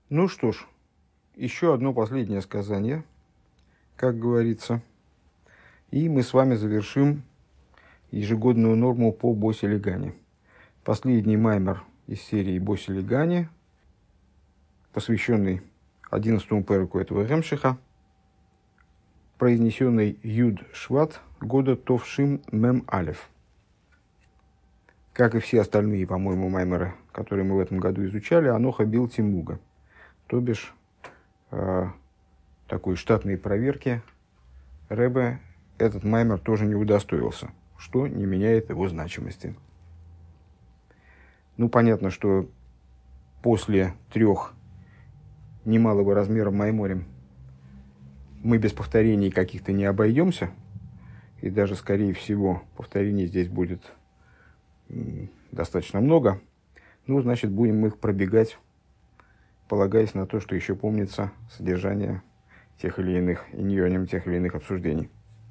Ну что ж, еще одно последнее сказание, как говорится, и мы с вами завершим ежегодную норму по Боси Легане. Последний маймер из серии Боси Легане, посвященный 11-му переку этого Ремшиха, произнесенный Юд Шват года Товшим Мем Алеф. Как и все остальные, по-моему, маймеры, которые мы в этом году изучали, Аноха Бил Тимуга. То бишь, такой штатной проверки Ребе этот маймер тоже не удостоился, что не меняет его значимости. Ну, понятно, что после 3 немалого размера майморем мы без повторений каких-то не обойдемся, и даже, скорее всего, повторений здесь будет достаточно много. Ну, значит, будем их пробегать, полагаясь на то, что еще помнится содержание тех или иных иньоним, тех или иных обсуждений.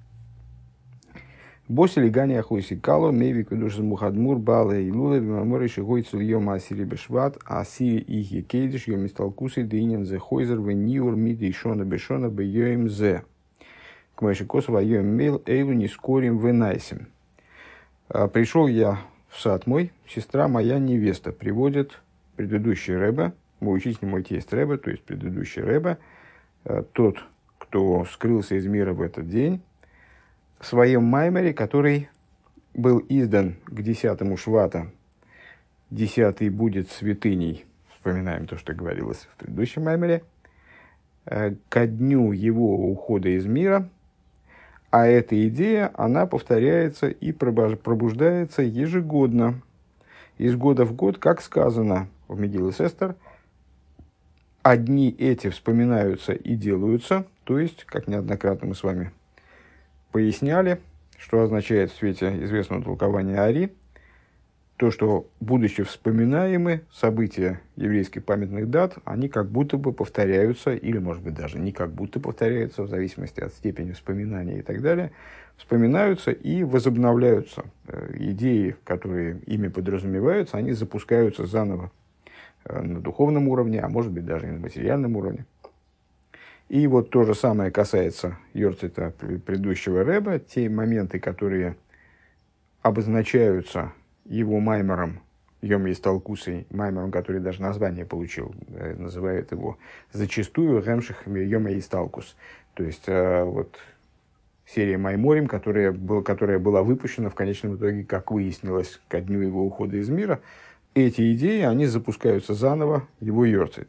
Боси Легане ахуйси кало, мейви кудуш мухадмур, бала и лула, вимамори шигой цильем асири бешват, асири ихи кейдиш, йом исталкусы, дынен зе хойзер, вениур, миды ишона бешона, бейоем зе. К мэши косова йом мейл, эйлу не скорим венайсим. Пришел я в сад мой, сестра моя невеста, приводит предыдущий Ребе, мой учитель, мой тесть Ребе, то есть предыдущий Ребе, тот, кто скрылся из мира в этот день, в своем маймере, который был издан к 10-му Швата. 10-й будет святыней, вспоминаем то, что говорилось в предыдущем маймере, ко дню его ухода из мира. А эта идея, она повторяется и пробуждается ежегодно, из года в год, как сказано в Мегиллас Эстер, одни эти вспоминаются и делаются, то есть, как неоднократно мы с вами поясняли, что означает в свете известного толкования Ари, то, что, будучи вспоминаемы, события еврейских памятных дат, они как будто бы повторяются, или, может быть, даже не как будто повторяются, в зависимости от степени вспоминания и так далее, вспоминаются и возобновляются. Идеи, которые ими подразумеваются, они запускаются заново на духовном уровне, а может быть, даже и на материальном уровне. И вот то же самое касается йорцейта предыдущего Ребе, те моменты, которые обозначаются его маймером, Йом Исталкусой, маймером, который даже название получил, называют его зачастую Ремших Йом Исталкус. То есть, вот серия майморим, которая была выпущена в конечном итоге, как выяснилось, ко дню его ухода из мира. Эти идеи, они запускаются заново, его йорцейт.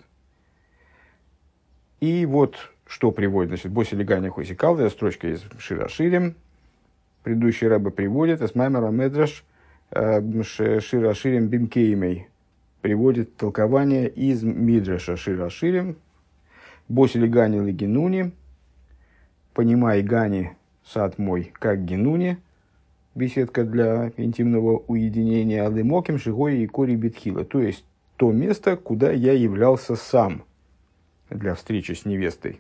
И вот что приводит, значит, Боси Легане ахуйси кало, это строчка из Шира Ширим. Предыдущий Ребе приводит, из маймера Медраш, Шира Ширим Бимкеймей, приводит толкование из Мидраша Шира Ширим. Боси Легане Легинуни, понимай Гани, сад мой, как Генуни, беседка для интимного уединения, Алымоким Шигой и Кори Битхила, то есть то место, куда я являлся сам для встречи с невестой.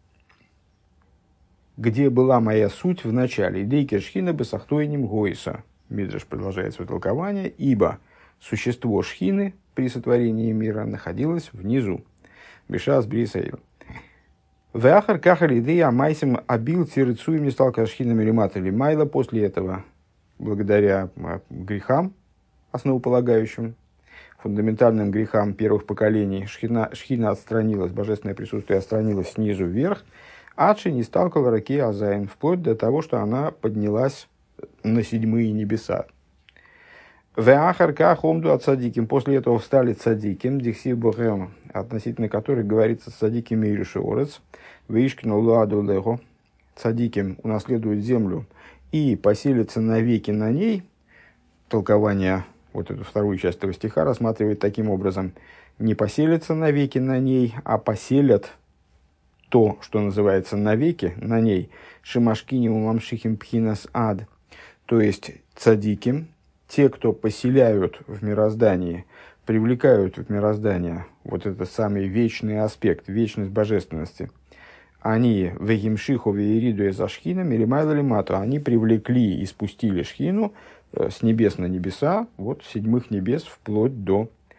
Где была моя суть в начале? Дейкер шхина бесахтойним гойса. Мидраш продолжает свое толкование, ибо существо шхины при сотворении мира находилось внизу. Бешас брисаил. Веахар кахар идея майсим абил цирцуем не стал кашхинами ремат или майла. После этого, благодаря грехам, основополагающим, фундаментальным грехам первых поколений, шхина отстранилась, божественное присутствие отстранилось снизу вверх, адши не сталкала раки азайн, вплоть до того, что она поднялась на 7-е небеса. Веахарка хомду от цадиким. После этого встали цадиким, диксив бохем, относительно которых говорится цадиким и решеорец. Вишкину ладу лего. Цадиким унаследует землю и поселится навеки на ней. Толкование, вот эту вторую часть этого стиха рассматривает таким образом: не поселится навеки на ней, а поселят то, что называется навеки на ней. Шимашкиним мамшихим пхинас ад. То есть цадиким, те, кто поселяют в мироздании, привлекают в мироздание вот этот самый вечный аспект, вечность божественности, они вегимшиху веиридуя за шхином или майлалимату, они привлекли и спустили шхину с небес на небеса, вот с 7-х небес вплоть до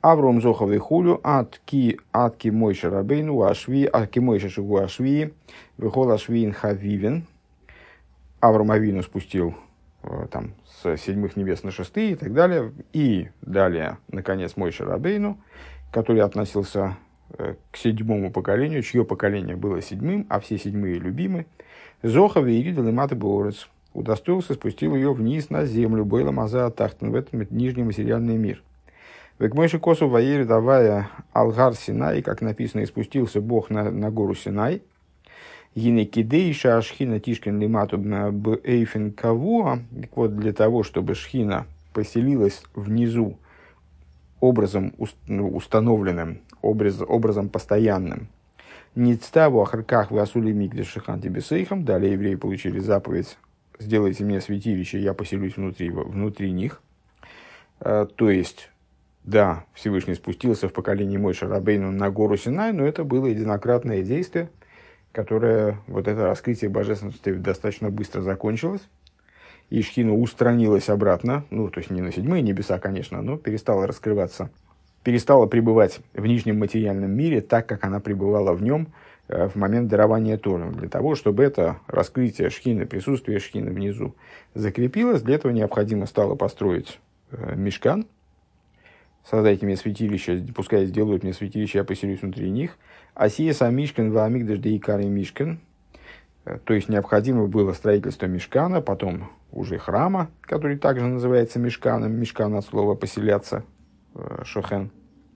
Авром Зохов и Хулю атки Мойша Рабейну Ашви, атки Мойша Шигу Ашви, Вихол Ашвиин Хавивен. Авром Авину спустил там с седьмых небес на шестые и так далее. И далее, наконец, Мойша Рабейну, который относился к седьмому поколению, чье поколение было седьмым, а все седьмые любимы. Зохов и Иридал и Мата Борец удостоился, спустил ее вниз на землю, Бойла Маза Тахтан, в этом нижний материальный мир. Век Мойши Косу Ваери давая Алгар Синай, как написано, и спустился Бог на гору Синай. Гинекидейша Ашхина Тишкин Лимату Эйфен Кавуа. Вот для того, чтобы Шхина поселилась внизу образом установленным, образом постоянным. Ництаву Ахарках Васули Мигдеш Шиханти Бесейхам. Далее евреи получили заповедь: сделайте мне святилище, я поселюсь внутри них. То есть, да, Всевышний спустился в поколении Мойше Рабейну на гору Синай, но это было единократное действие, которое, вот это раскрытие божественности достаточно быстро закончилось. И Шхина устранилась обратно, то есть не на седьмые небеса, конечно, но перестала раскрываться, перестала пребывать в нижнем материальном мире так, как она пребывала в нем в момент дарования Торы. Для того, чтобы это раскрытие Шхины, присутствие Шхины внизу закрепилось, для этого необходимо стало построить мишкан. Создайте мне святилище, пускай сделают мне святилище, я поселюсь внутри них. Асия са мишкан ва амигдаш де икари мишкан. То есть необходимо было строительство мишкана, потом уже храма, который также называется мишканом. Мишкан от слова поселяться, шохен.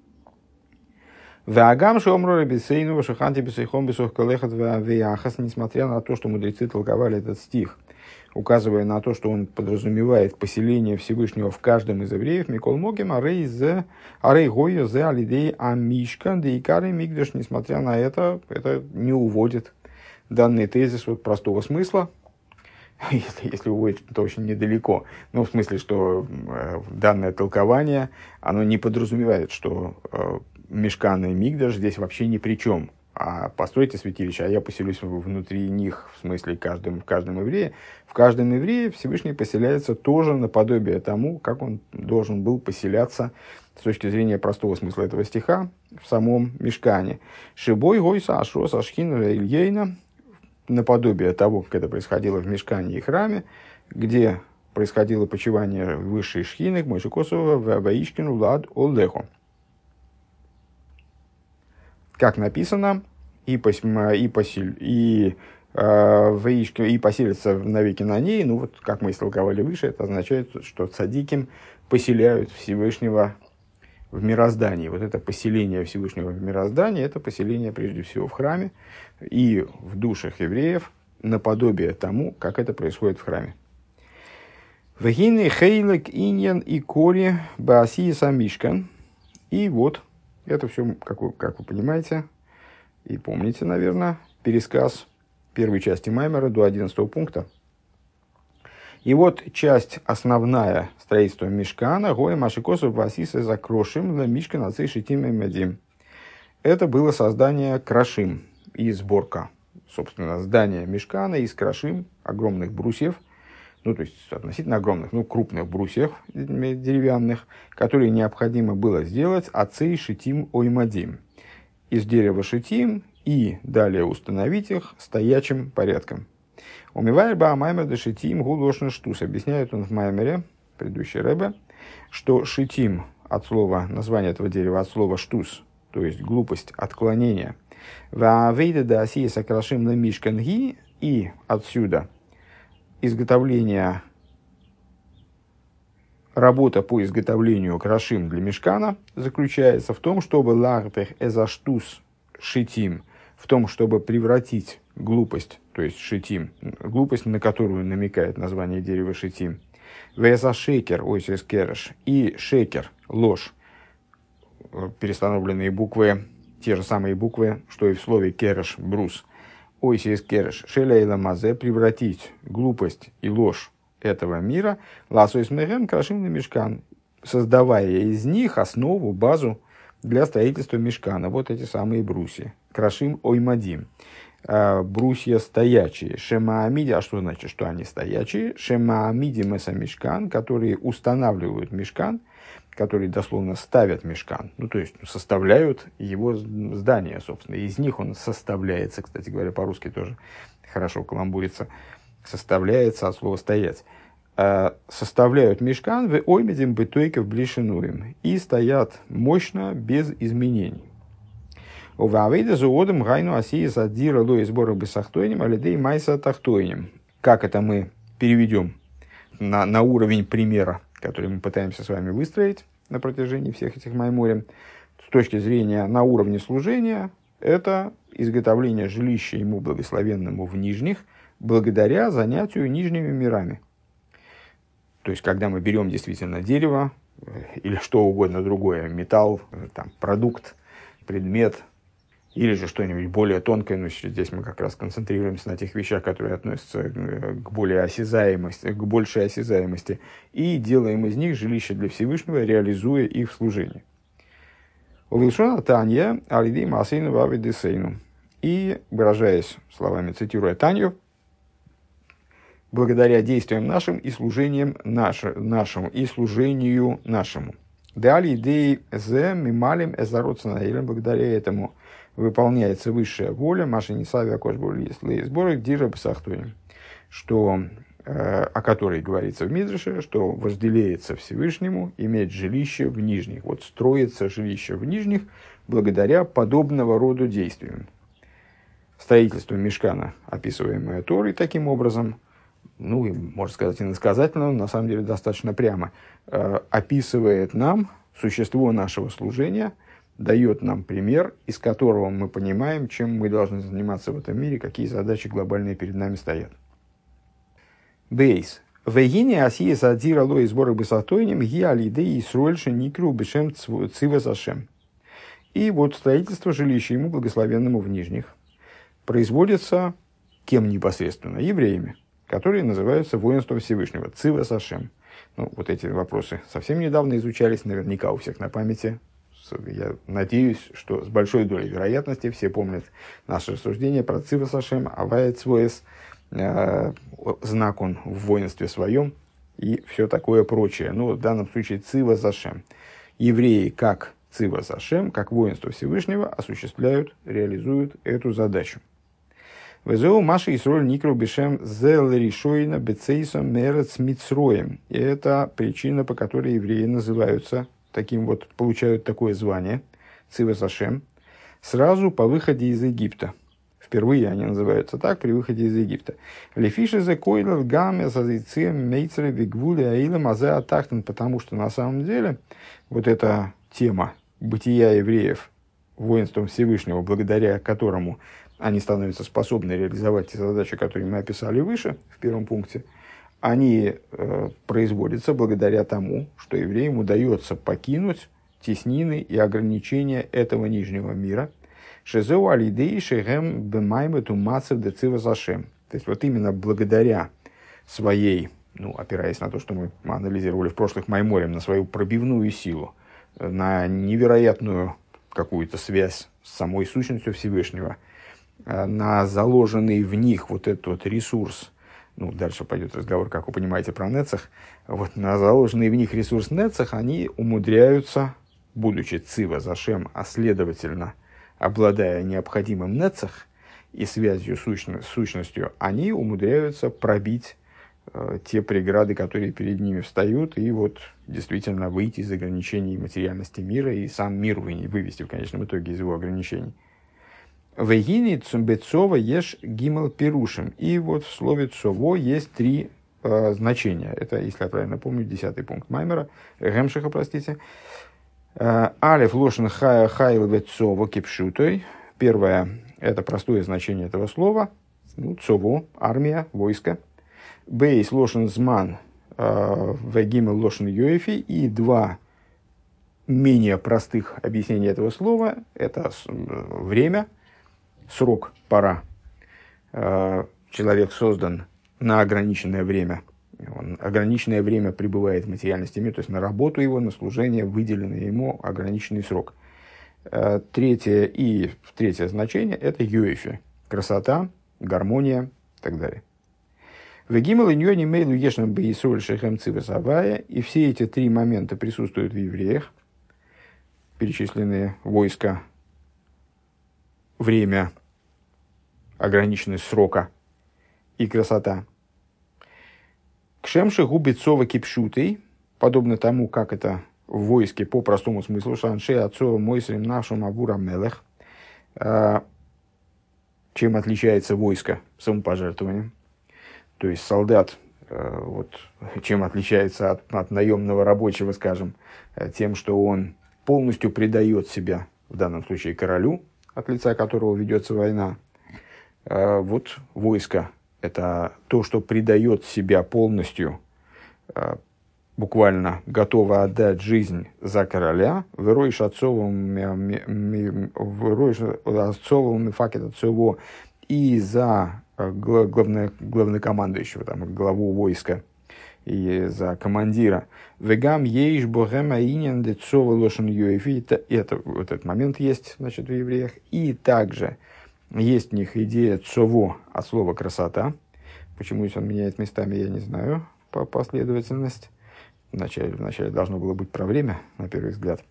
Ваагам шомру бисейну шоханти бисейхом бисох калехат веяхас. Несмотря на то, что мудрецы толковали этот стих, указывая на то, что он подразумевает поселение Всевышнего в каждом из евреев, Микол Могим, арей гойо зе алидей амишкан де икари мигдаш. Несмотря на это не уводит данный тезис от простого смысла. Если уводит, то очень недалеко. В смысле, что данное толкование, оно не подразумевает, что мишкан и мигдаш здесь вообще ни при чем. А постройте святилище, а я поселюсь внутри них, в смысле в каждом еврее. В каждом еврее Всевышний поселяется тоже наподобие тому, как он должен был поселяться с точки зрения простого смысла этого стиха в самом мишкане. Шибой гойса ашрос ашхина ильейна, наподобие того, как это происходило в мишкане и храме, где происходило почивание высшей шхины, Мойши Косова, Ваишкину, Лад, Олдеху. Как написано, и поселятся навеки на ней. Как мы истолковали выше, это означает, что цадиким поселяют Всевышнего в мироздании. Вот это поселение Всевышнего в мироздании, это поселение прежде всего в храме и в душах евреев, наподобие тому, как это происходит в храме. Вегины хейлек иньян и кори бааси самишкан. И вот, это все, как вы понимаете и помните, наверное, пересказ первой части Маймера до 11 пункта. И вот часть основная строительства мишкана, гоя машикосов васиса за крошим на мишкан отцы шитим и медим. Это было создание крашим и сборка, собственно, здания мишкана из крашим, огромных брусьев, то есть относительно огромных, крупных брусьев деревянных, которые необходимо было сделать отцы шитим оймадим, из дерева шитим, и далее установить их стоячим порядком. Умивайр ба маймер де шитим гулошн штус. Объясняет он в маймере, предыдущий рэбе, что шитим от слова, название этого дерева от слова штус, то есть глупость, отклонение. Ваавейда да осия сакрашим на мишканги, и отсюда изготовление, работа по изготовлению крашим для мишкана заключается в том, чтобы лартех эзаштус шитим, в том, чтобы превратить глупость, то есть шитим, глупость, на которую намекает название дерева шитим, веса шекер, ойсис кереш, и шекер, ложь, перестановленные буквы, те же самые буквы, что и в слове кереш, брус, ойсис кереш, шелейла мазе, превратить глупость и ложь этого мира, ласойс мехем крашим на мишкан, создавая из них основу, базу для строительства мишкана. Вот эти самые брусья. Крашим оймадим. Брусья стоячие. Шемаамиди. А что значит, что они стоячие? Шемаамиди меса мишкан, которые устанавливают мишкан. которые дословно ставят мишкан, ну, то есть составляют его здание, собственно. Из них он составляется, кстати говоря, по-русски тоже хорошо каламбурится, составляется от слова «стоять». Составляют мишкан в оймедим бытойков блишинуем и стоят мощно, без изменений. У Авейда зоодом гайну асии задира ло и сбора бесахтойним, алидей майса тахтойним. Как это мы переведем на уровень примера, который мы пытаемся с вами выстроить на протяжении всех этих майморем, с точки зрения на уровне служения, это изготовление жилища ему благословенному в нижних, благодаря занятию нижними мирами. То есть, когда мы берем действительно дерево или что угодно другое, металл, там, продукт, предмет, или же что-нибудь более тонкое, но здесь мы как раз концентрируемся на тех вещах, которые относятся к более осязаемости, к большей осязаемости, и делаем из них жилище для Всевышнего, реализуя их в служении. Увелшона Танья алидей масейну вавидесейну. И, выражаясь словами, цитируя Танью, благодаря действиям нашим и служениям нашему, и служению нашему. Дали идеи зе мималим эзароцнаилем, благодаря этому выполняется высшая воля, Маша Нисавия Кошбули сборы Дира Бсахтуем, что о которой говорится в Мидреше, что возделеется Всевышнему иметь жилище в нижних. Вот строится жилище в нижних благодаря подобного рода действиям. Строительство мишкана, описываемое Торой таким образом, ну, и, можно сказать, иносказательно, но на самом деле достаточно прямо, описывает нам существо нашего служения, дает нам пример, из которого мы понимаем, чем мы должны заниматься в этом мире, какие задачи глобальные перед нами стоят. Бейс. Вегине асия садира ло и сборы бесатойним ги алидей исруэльши никру бешем цива зашем. И вот строительство жилища ему благословенному в нижних производится кем непосредственно? Евреями, которые называются воинством Всевышнего, цива зашем. Ну, вот эти вопросы совсем недавно изучались, наверняка у всех на памяти. Я надеюсь, что с большой долей вероятности все помнят наше рассуждение про цива сашем, авая цвоэс, знак он в воинстве своем и все такое прочее. Ну, в данном случае цива сашем. Евреи как цива сашем, как воинство Всевышнего, осуществляют, реализуют эту задачу. Везеу Маша Исроль Никру Бешем Зел Ришойна Бецейсом Мерец Мицроем. И это причина, по которой евреи называются таким вот, получают такое звание, Цива Сашем, сразу по выходе из Египта. Впервые они называются так, при выходе из Египта. Лефиши зе койлер гаме сазицем мейцере вигвули аилем азе атахтен, потому что на самом деле вот эта тема бытия евреев воинством Всевышнего, благодаря которому они становятся способны реализовать те задачи, которые мы описали выше, в первом пункте, они производятся благодаря тому, что евреям удается покинуть теснины и ограничения этого нижнего мира. Шезеу алидей шехем бемаймету мацев децива зашем. То есть, вот именно благодаря своей, ну, опираясь на то, что мы анализировали в прошлых майморем, на свою пробивную силу, на невероятную какую-то связь с самой сущностью Всевышнего, на заложенный в них вот этот вот ресурс, ну, дальше пойдет разговор, как вы понимаете, про нецах, вот на заложенный в них ресурс нецах они умудряются, будучи цива зашем, а следовательно, обладая необходимым нецах и связью с сущностью, они умудряются пробить те преграды, которые перед ними встают, и вот действительно выйти из ограничений материальности мира и сам мир вывести в конечном итоге из его ограничений. Вегини цумбецова еш гимел пирушим. И вот в слове цово есть три значения. Это, если я правильно помню, 10-й пункт Маймера, Гемшиха, простите. Алеф лошен хайл вецово кипшутой. Первое – это простое значение этого слова. Ну, цово – армия, войско. Бейс лошен зман вегимел лошен йоефи. И два менее простых объяснения этого слова – это время, срок, пора. Человек создан на ограниченное время. Он ограниченное время пребывает в материальности мира, то есть на работу его, на служение выделенный ему ограниченный срок. Третье значение – это юэфи. Красота, гармония и так далее. Вегимал и ньони мейлу ешнам бейсоль шехем цивасавая. И все эти три момента присутствуют в евреях. Перечисленные войска, время, ограниченность срока и красота. Кшемши губицова кипшутей, подобно тому, как это в войске по простому смыслу, шаншей отцова мойсрим нашим абура мелех, чем отличается войско самопожертвованием. То есть солдат, чем отличается от наемного рабочего, скажем, тем, что он полностью предает себя, в данном случае королю, от лица которого ведется война. Вот войско – это то, что предает себя полностью, буквально готово отдать жизнь за короля, выроешь отцовым факет отцово и за главнокомандующего, там, главу войска, и за командира. Вегам ейш богема инин децова лошен юэфи. Это вот этот момент есть, значит, в евреях. И также есть в них идея цово от слова красота. Почему он меняет местами, я не знаю, по последовательности. Вначале должно было быть про время, на первый взгляд.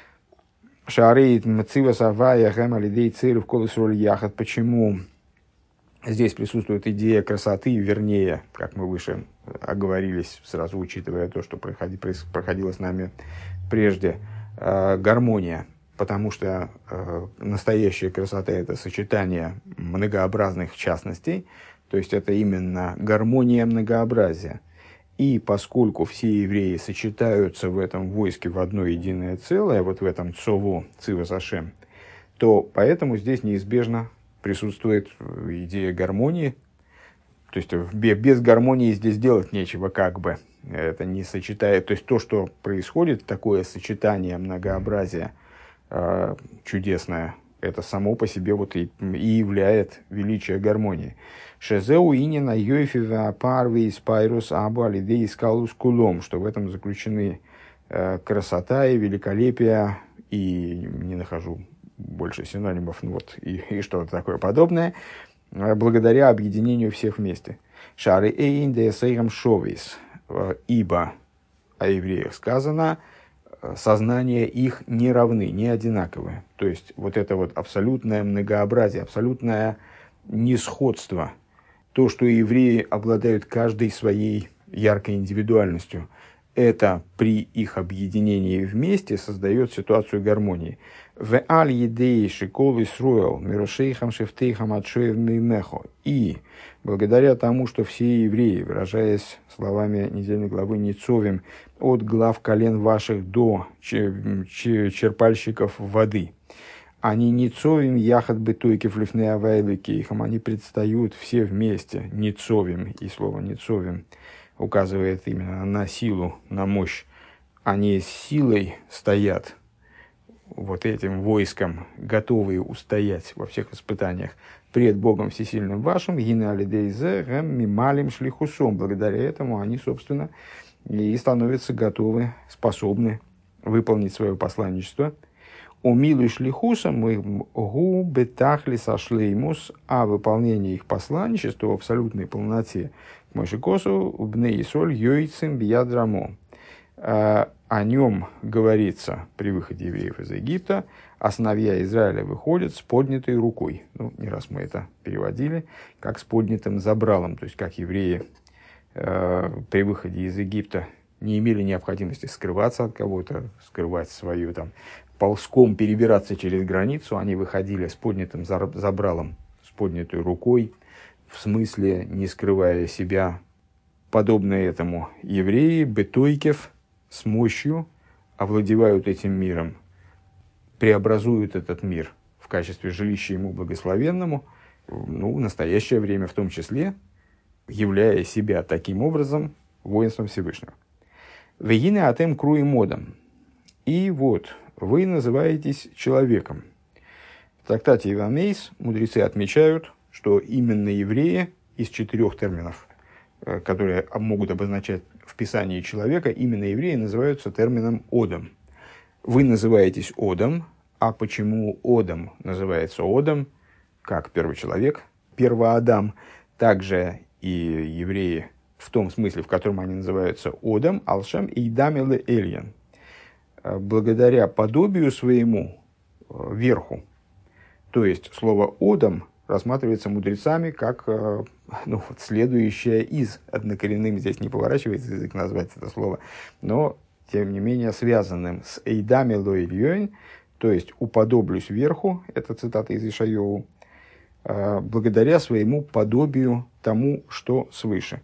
Шарейт мцива савая гэма лидей цирв колос роль яхат. Почему здесь присутствует идея красоты, вернее, как мы выше оговорились, сразу учитывая то, что проходило с нами прежде, гармония. Потому что настоящая красота – это сочетание многообразных частностей, то есть это именно гармония многообразия. И поскольку все евреи сочетаются в этом войске в одно единое целое, вот в этом цову, цивас Ашем, то поэтому здесь неизбежно присутствует идея гармонии. То есть без гармонии здесь делать нечего, как бы. Это не сочетает. То есть то, что происходит, такое сочетание многообразия чудесное, это само по себе вот и являет величие гармонии. Шезеу инина йофива парви спайрус абу алидей скалус кулом, что в этом заключены красота и великолепие, и не нахожу больше синонимов, ну вот, и что-то такое подобное, благодаря объединению всех вместе. Шары эйн де сейгам шовис, ибо о евреях сказано, сознания их не равны, не одинаковые. То есть вот это вот абсолютное многообразие, абсолютное несходство, то, что евреи обладают каждой своей яркой индивидуальностью, это при их объединении вместе создает ситуацию гармонии. В аль едей шикол исруэл мирошейхам шефтейхам отшоев мимехо. И благодаря тому, что все евреи, выражаясь словами недельной главы Ницовим, от глав колен ваших до черпальщиков воды, они Ницовим яхат бытойкев лифней авайлыкейхам, они предстают все вместе, Ницовим, и слово Ницовим указывает именно на силу, на мощь. Они с силой стоят, вот этим войском, готовые устоять во всех испытаниях пред Богом Всесильным вашим, шлихусом. Благодаря этому они, собственно, и становятся готовы, способны выполнить свое посланничество. У милу шлихусом гу бетахли сошлеймус, а выполнение их посланничества в абсолютной полноте Мойшикосу бней соль йойцем биядрамо. О нем говорится при выходе евреев из Египта, а сыновья Израиля выходят с поднятой рукой. Ну, не раз мы это переводили, как с поднятым забралом, то есть как евреи при выходе из Египта не имели необходимости скрываться от кого-то, скрывать свою там, ползком перебираться через границу, они выходили с поднятым забралом, с поднятой рукой, в смысле не скрывая себя. Подобно этому евреи, бетойкев, с мощью овладевают этим миром, преобразуют этот мир в качестве жилища ему благословенному, ну, в настоящее время в том числе, являя себя таким образом воинством Всевышнего. «Вегине атем круи модом». И вот, вы называетесь человеком. В трактате Ивамейс мудрецы отмечают, что именно евреи из 4 терминов, которые могут обозначать в Писании человека, именно евреи называются термином «одом». Вы называетесь «одом», а почему «одом» называется «одом», как первый человек, первый Адам, также и евреи в том смысле, в котором они называются Одам, Алшем и Дамеле Эльян, благодаря подобию своему верху. То есть слово «одам» рассматривается мудрецами как следующее из. Однокоренным здесь не поворачивается язык назвать это слово, но, тем не менее, связанным с «эйдами лоильёйн», то есть «уподоблюсь верху», это цитата из Ишайоу, благодаря своему подобию тому, что свыше.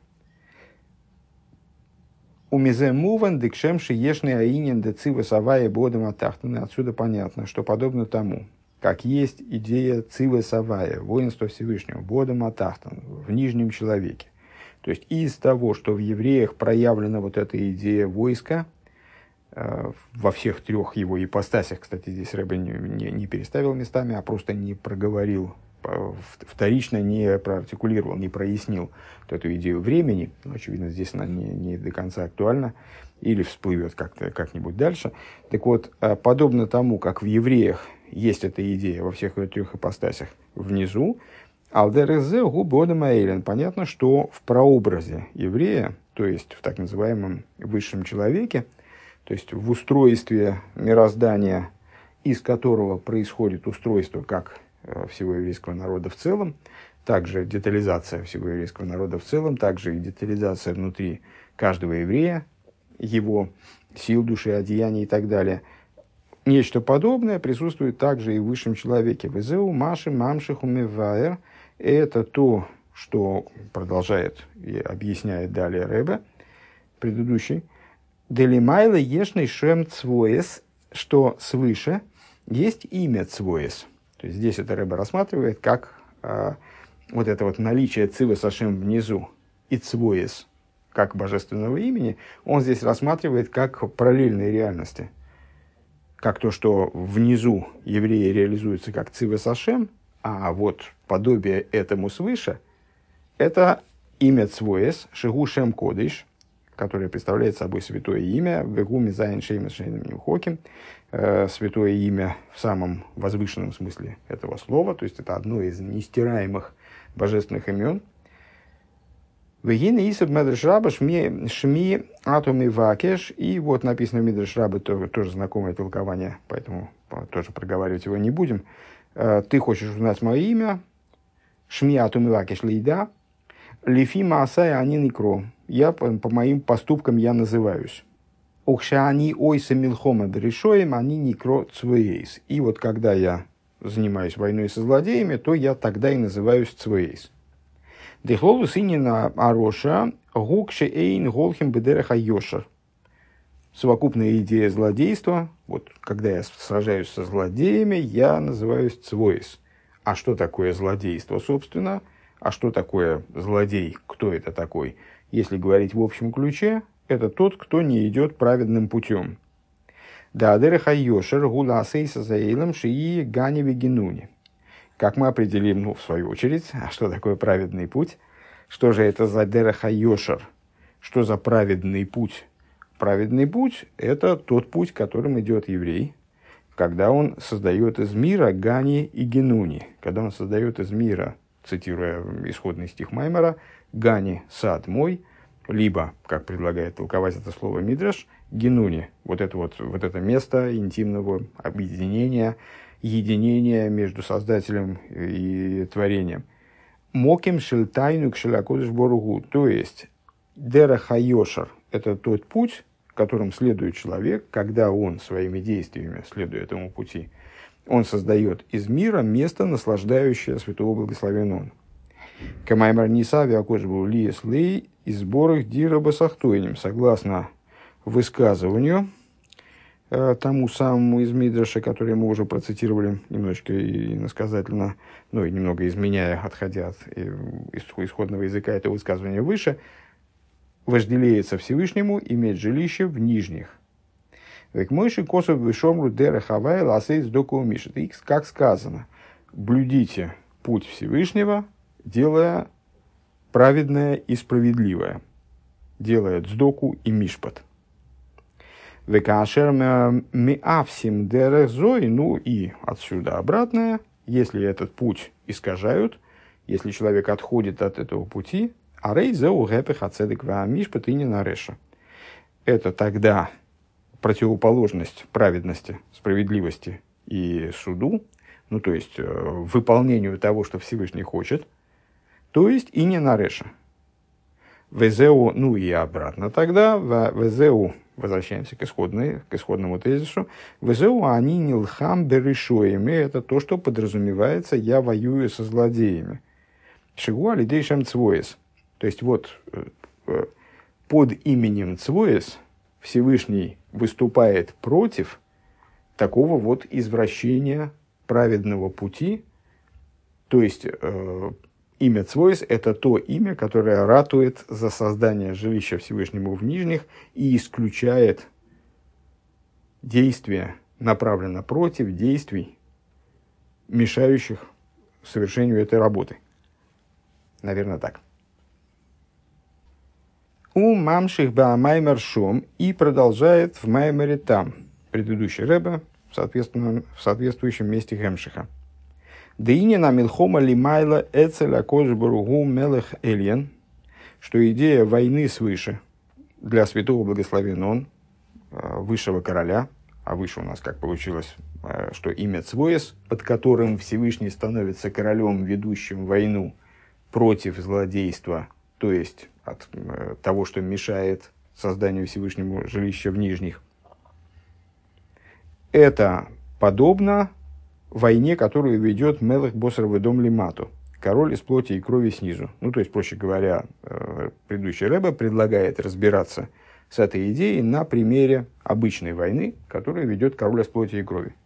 Умиземуван дикшемши ешный аинин децива савая бодом атахтаны. Отсюда понятно, что подобно тому, как есть идея цива савая, воинства Всевышнего, бодом атахтан, в нижнем человеке. То есть из того, что в евреях проявлена вот эта идея войска, во всех трех его ипостасях, кстати, здесь Ребе не переставил местами, а просто не проговорил, вторично не проартикулировал, не прояснил вот эту идею времени. Очевидно, здесь она не до конца актуальна или всплывет как-нибудь дальше. Так вот, подобно тому, как в евреях есть эта идея во всех ее трех ипостасях внизу, алдерезе губодам аэлен. Понятно, что в прообразе еврея, то есть в так называемом высшем человеке, то есть в устройстве мироздания, из которого происходит устройство как всего еврейского народа в целом, также детализация всего еврейского народа в целом, также и детализация внутри каждого еврея, его сил, души, одеяний и так далее. Нечто подобное присутствует также и в высшем человеке. Везеу маши мамшиху меваэр. Это то, что продолжает и объясняет далее Ребе, предыдущий. Делимайла ешный шем цвоес, что свыше есть имя цвоес. То есть здесь это Ребе рассматривает как вот это вот наличие цивы сашем внизу и цвоес как божественного имени, он здесь рассматривает как параллельные реальности. Как то, что внизу евреи реализуются как цивы сашем, а вот подобие этому свыше, это имя цвоес, шигу шем кодыш, которое представляет собой святое имя, вегуми зайн шеймес шейным хоким, святое имя в самом возвышенном смысле этого слова, то есть это одно из нестираемых божественных имен. Вегины исаб медреш раба шми атоми вакеш, и вот написано в медреш рабе тоже знакомое толкование, поэтому тоже проговаривать его не будем. Ты хочешь узнать мое имя? Шми атоми вакеш лейда. Лифи маасая они никро. Я по моим поступкам я называюсь. Охшани ойса милхома берешоем они никро цвейс. И вот когда я занимаюсь войной со злодеями, то я тогда и называюсь цвейс. Дехлолу сынина ароша гукше эйн голхим бедереха йошер. Совокупная идея злодейства. Вот когда я сражаюсь со злодеями, я называюсь цвейс. А что такое злодейство, собственно? А что такое злодей? Кто это такой? Если говорить в общем ключе, это тот, кто не идет праведным путем. Да, дереха йошер гула асейса заэйлам шии ганеви генуни. Как мы определим, в свою очередь, а что такое праведный путь? Что же это за дереха йошер? Что за праведный путь? Праведный путь – это тот путь, которым идет еврей, когда он создает из мира гани и генуни. Когда он создает из мира, цитируя исходный стих Маймера, гани – сад мой, либо, как предлагает толковать это слово Мидраш, генуни – вот это место интимного объединения, единения между Создателем и творением. Моким шельтайну к шелякодыш боругу. То есть, дереха йошер – это тот путь, которым следует человек, когда он своими действиями, следуя этому пути, он создает из мира место, наслаждающее святого благословен он. Камаймар Ниса Виакожбу Лиес Лей из сборах Дира Басахтойним. Согласно высказыванию тому самому из Мидраша, который мы уже процитировали немножечко иносказательно, и немного изменяя, отходя от исходного языка этого высказывания выше, вожделеется Всевышнему иметь жилище в нижних. Как сказано, блюдите путь Всевышнего, делая праведное и справедливое, делая цдоку и мишпат. И отсюда обратное, если этот путь искажают, если человек отходит от этого пути, А рей зеу гэпэх ацедек ваамишпат инин ареша. Это тогда противоположность праведности, справедливости и суду, ну, то есть выполнению того, что Всевышний хочет, то есть инин ареша. Везеу, ну и обратно тогда, везеу, возвращаемся к исходному тезису, везеу они нилхам берешоями, это то, что подразумевается, я воюю со злодеями. Шигуа лидей шем цвоес. То есть вот под именем цвоес Всевышний выступает против такого вот извращения праведного пути, то есть имя Цвоис – это то имя, которое ратует за создание жилища Всевышнему в нижних и исключает действия, направлено против действий, мешающих совершению этой работы. Наверное, так. У мамших баамаймер шом и продолжает в маймере там, предыдущий рэбе, в соответствующем месте Гемшиха. Дыни на милхома лимайла эцеля кожбаругу мелех эльен, что идея войны свыше для святого благословен он, высшего короля, а выше у нас как получилось, что имя Цвоес, под которым Всевышний становится королем, ведущим войну против злодейства, то есть от того, что мешает созданию Всевышнему жилища в нижних. Это подобно войне, которую ведет Мелех Босар дом Лимату, король из плоти и крови снизу. Ну, то есть, проще говоря, предыдущий рэбе предлагает разбираться с этой идеей на примере обычной войны, которую ведет король из плоти и крови.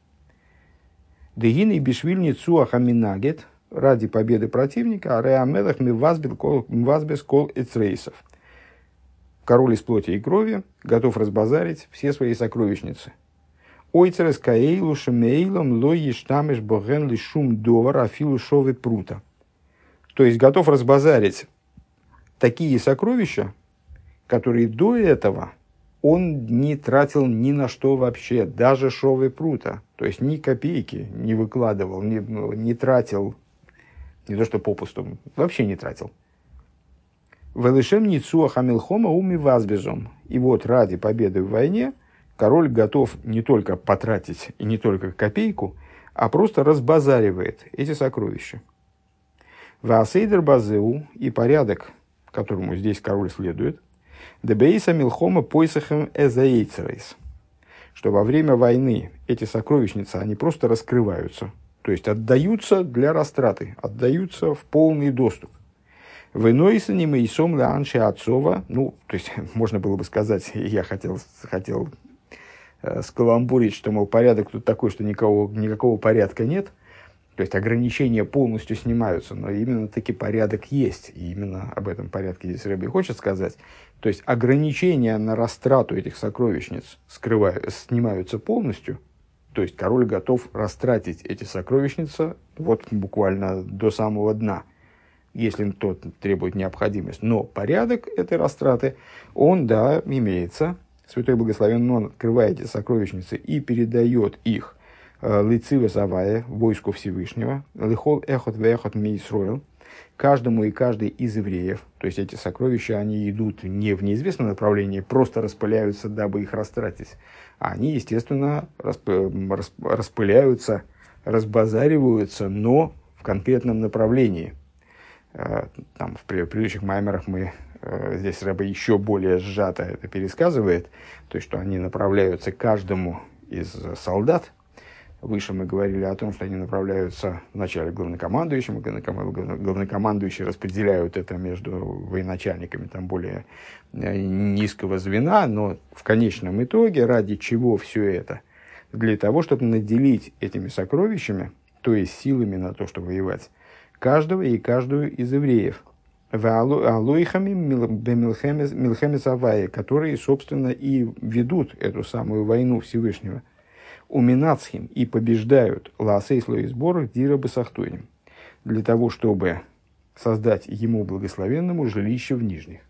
Дегин и бишвильни цуахаминагет, ради победы противника, ареамелах мивазбес кол эцрейсов. Король из плоти и крови готов разбазарить все свои сокровищницы. Ойцерес каэйлу шемейлом ло ештамеш боген лишум довар афилу шовы прута. То есть готов разбазарить такие сокровища, которые до этого он не тратил ни на что вообще, даже шовы прута. То есть ни копейки не выкладывал, не тратил. Не то, что попусту, вообще не тратил. Велишем ницуа хамилхома уми вазбежом. И вот ради победы в войне король готов не только потратить и не только копейку, а просто разбазаривает эти сокровища. Ваасейдер базеу и порядок, которому здесь король следует, дебейса милхома пойсахем эзаэйцерейс. Что во время войны эти сокровищницы, они просто раскрываются. То есть отдаются для растраты, отдаются в полный доступ. Вынойсани мейсом леанши отцова, ну, то есть можно было бы сказать, я хотел скаламбурить, что, мол, порядок тут такой, что никакого порядка нет. То есть ограничения полностью снимаются, но именно таки порядок есть. И именно об этом порядке здесь Рэбби хочет сказать. То есть ограничения на растрату этих сокровищниц снимаются полностью. То есть король готов растратить эти сокровищницы вот буквально до самого дна, если тот требует необходимость. Но порядок этой растраты, он, да, имеется. Святой Благословен, он открывает эти сокровищницы и передает их Лициве Завае, войску Всевышнего, Лихол Эхот Вехот Мейсроил, каждому и каждой из евреев. То есть эти сокровища, они идут не в неизвестном направлении, просто распыляются, дабы их растратить. Они, естественно, распыляются, разбазариваются, но в конкретном направлении. Там, в предыдущих маймерах здесь Рэбе еще более сжато это пересказывает, то есть, что они направляются каждому из солдат. Выше мы говорили о том, что они направляются вначале главнокомандующим, главнокомандующие распределяют это между военачальниками там более низкого звена, но в конечном итоге ради чего все это? Для того, чтобы наделить этими сокровищами, то есть силами на то, чтобы воевать, каждого и каждую из евреев, алоихами милхемес авая, которые, собственно, и ведут эту самую войну Всевышнего, уминацхим и побеждают лаасейсло и сборах дира бесахтуем, для того, чтобы создать ему благословенному жилище в нижних.